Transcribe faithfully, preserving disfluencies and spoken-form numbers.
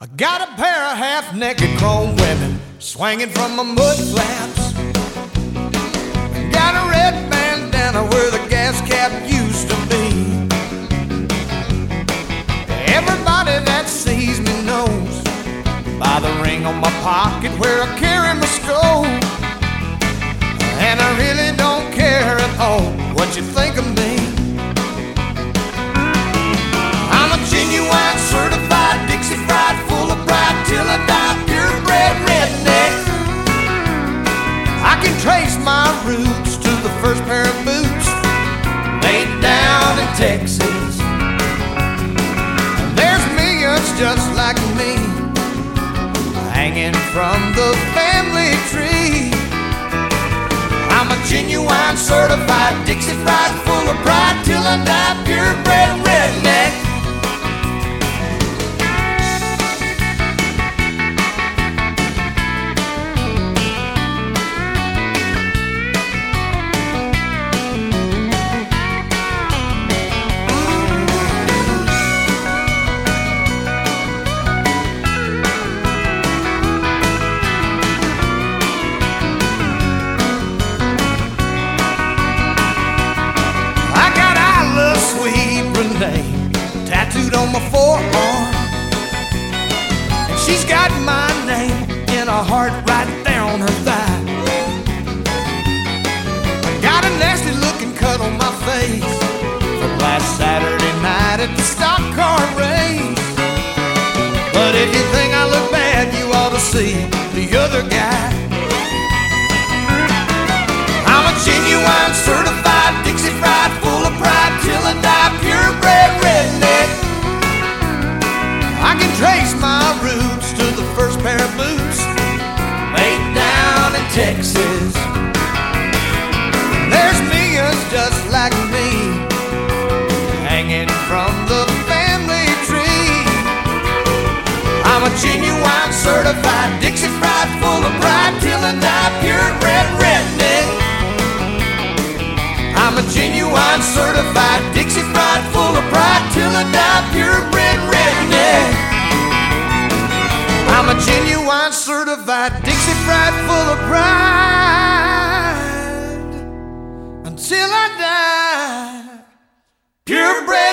I got a pair of half-naked chrome women swinging from my mud flaps. Got a red bandana where the gas cap used to be. Everybody that sees me knows by the ring on my pocket where I carry my stove. And I really don't care at all what you think of me. I'm a genuine certified Dixie fried, full of pride till I die, purebred redneck. I can trace my roots to the first pair of boots laid down in Texas. And there's millions just like me hanging from the family tree. I'm a genuine certified Dixie fried, full of pride till I die, purebred redneck. Tattooed on my forearm, and she's got my name in a heart right there on her thigh. I got a nasty looking cut on my face from last Saturday night at the stock car race. But if you think I look bad, you ought to see the other guy. I'm a genuine certified Dixie fried, full of pride till I die, purebred redneck. I can trace my roots to the first pair of boots laid down in Texas. There's millions just like me hanging from the family tree. I'm a genuine certified Dixie fried, full of pride till I die, purebred redneck. I'm a genuine certified Dixie fried, full of pride till I die, purebred redneck. I'm a genuine certified Dixie fried, full of pride until I die, purebred